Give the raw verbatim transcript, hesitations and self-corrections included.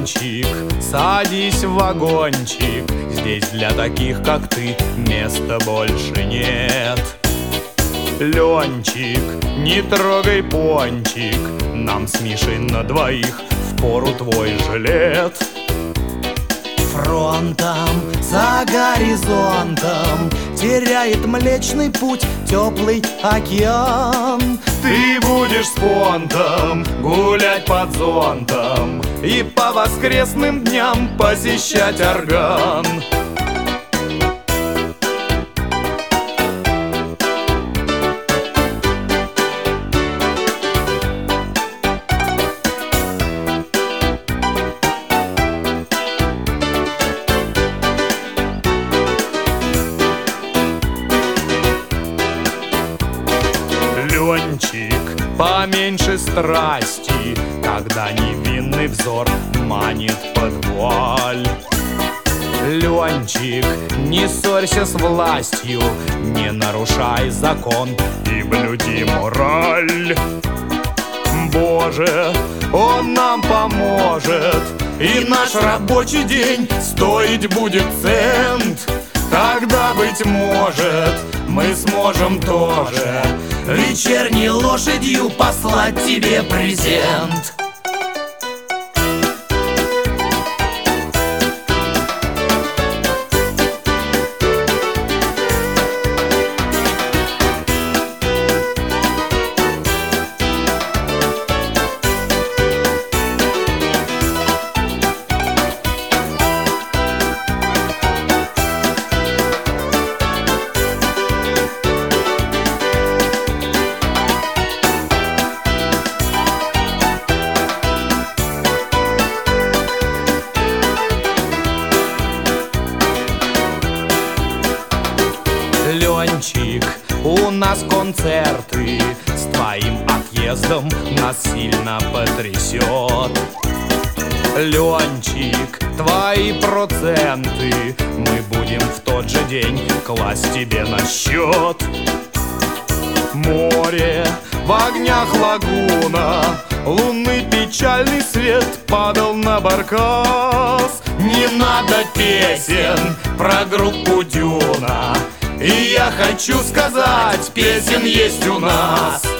Ленчик, садись в вагончик, здесь для таких, как ты, места больше нет. Ленчик, не трогай пончик, нам с Мишей на двоих впору твой жилет. Фронтом, за горизонтом теряет Млечный Путь теплый океан. Ты будешь с понтом гулять под зонтом и по воскресным дням посещать орган. Ленчик, поменьше страсти, когда невинный взор манит под вуаль. Ленчик, не ссорься с властью, не нарушай закон и блюди мораль. Боже, он нам поможет, и наш рабочий день стоить будет цент. Тогда, быть может, мы сможем тоже вечерней лошадью послать тебе презент. Ленчик, у нас концерты, с твоим отъездом нас сильно потрясет. Ленчик, твои проценты мы будем в тот же день класть тебе на счет. Море, в огнях лагуна, лунный печальный свет падал на баркас. Не надо песен про группу Дюна, и я хочу сказать, песен есть у нас.